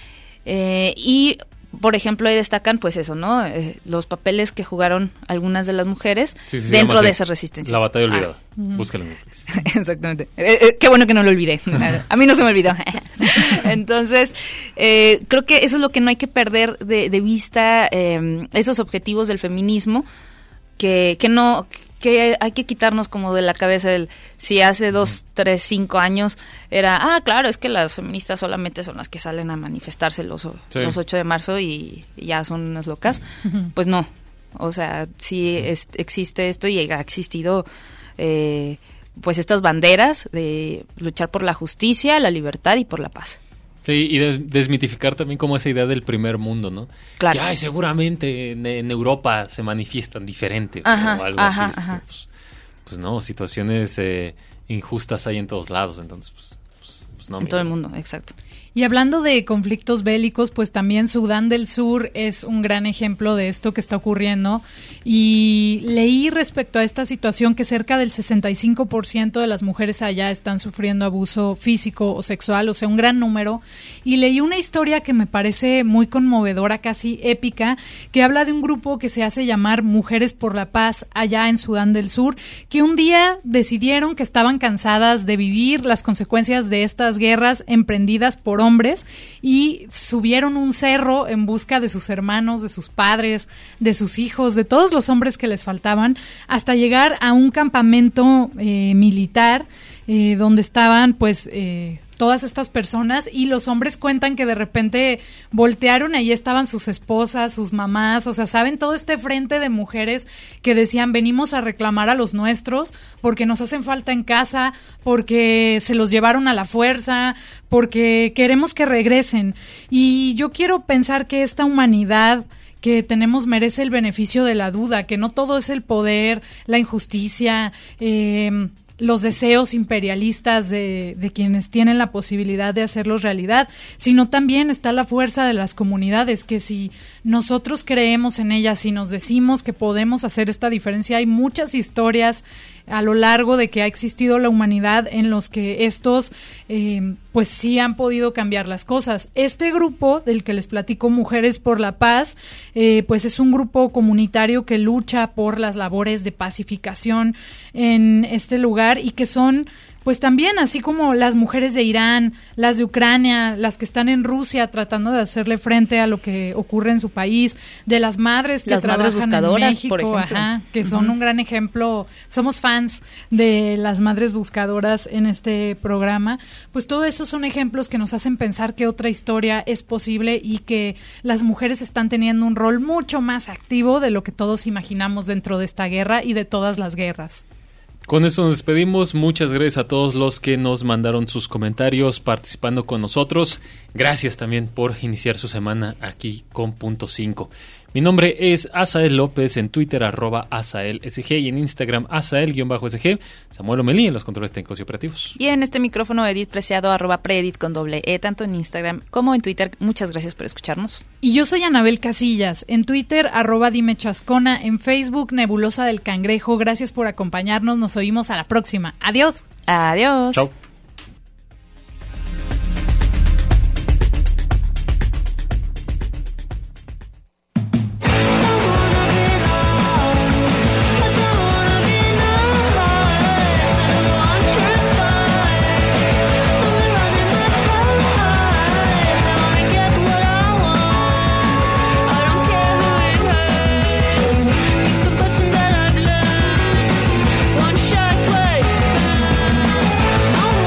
eh, y por ejemplo, ahí destacan, pues eso, ¿no? Eh, los papeles que jugaron algunas de las mujeres sí, sí, dentro de esa resistencia. La batalla olvidada. Ah. Uh-huh. Búscalo en Netflix. Exactamente. Eh, eh, qué bueno que no lo olvidé. A mí no se me olvidó. Entonces, eh, creo que eso es lo que no hay que perder de, de vista, eh, esos objetivos del feminismo, que, que no... que hay que quitarnos como de la cabeza el si hace dos, tres, cinco años era, ah, claro, es que las feministas solamente son las que salen a manifestarse los, sí. los ocho de marzo y, y ya son unas locas. Uh-huh. Pues no, O sea, sí es, existe esto y ha existido eh, pues estas banderas de luchar por la justicia, la libertad y por la paz. Sí, y des- desmitificar también como esa idea del primer mundo, ¿no? Claro. Que, ay, seguramente en, en Europa se manifiestan diferente Ajá, o algo ajá, así. Es como, ajá. Pues, pues no, situaciones eh, injustas hay en todos lados, entonces pues, pues, pues no. En mira. todo el mundo, exacto. Y hablando de conflictos bélicos, pues también Sudán del Sur es un gran ejemplo de esto que está ocurriendo. Y leí respecto a esta situación que cerca del sesenta y cinco por ciento de las mujeres allá están sufriendo abuso físico o sexual, o sea, un gran número. Y leí una historia que me parece muy conmovedora, casi épica, que habla de un grupo que se hace llamar Mujeres por la Paz allá en Sudán del Sur, que un día decidieron que estaban cansadas de vivir las consecuencias de estas guerras emprendidas por hombres y subieron un cerro en busca de sus hermanos, de sus padres, de sus hijos, de todos los hombres que les faltaban, hasta llegar a un campamento eh, militar eh, donde estaban pues eh, todas estas personas, y los hombres cuentan que de repente voltearon, ahí estaban sus esposas, sus mamás, o sea, saben, todo este frente de mujeres que decían, venimos a reclamar a los nuestros porque nos hacen falta en casa, porque se los llevaron a la fuerza, porque queremos que regresen. Y yo quiero pensar que esta humanidad que tenemos merece el beneficio de la duda, que no todo es el poder, la injusticia, eh, los deseos imperialistas de, de quienes tienen la posibilidad de hacerlos realidad, sino también está la fuerza de las comunidades, que si nosotros creemos en ellas, si nos decimos que podemos hacer esta diferencia, hay muchas historias a lo largo de que ha existido la humanidad en los que estos eh, pues sí han podido cambiar las cosas. Este grupo del que les platico, Mujeres por la Paz, eh, pues es un grupo comunitario que lucha por las labores de pacificación en este lugar y que son pues también, así como las mujeres de Irán, las de Ucrania, las que están en Rusia tratando de hacerle frente a lo que ocurre en su país, de las madres que Las madres trabajan buscadoras, en México, por ejemplo. ajá, que son Ujú. un gran ejemplo. Somos fans de las madres buscadoras en este programa. Pues todo eso son ejemplos que nos hacen pensar que otra historia es posible y que las mujeres están teniendo un rol mucho más activo de lo que todos imaginamos dentro de esta guerra y de todas las guerras. Con eso nos despedimos. Muchas gracias a todos los que nos mandaron sus comentarios participando con nosotros. Gracias también por iniciar su semana aquí con Punto cinco. Mi nombre es Asael López, en Twitter arroba AsaelSG y en Instagram Asael-SG. Samuel Omelí en los controles técnicos y operativos. Y en este micrófono Edith Preciado, arroba preedit con doble E, tanto en Instagram como en Twitter. Muchas gracias por escucharnos. Y yo soy Anabel Casillas, en Twitter, arroba Dime Chascona, en Facebook, Nebulosa del Cangrejo. Gracias por acompañarnos, nos oímos a la próxima. Adiós. Adiós. Chao. One shot twice.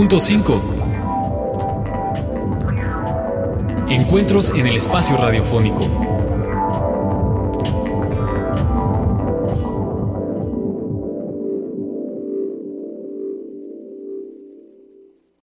Punto cinco. Encuentros en el espacio radiofónico.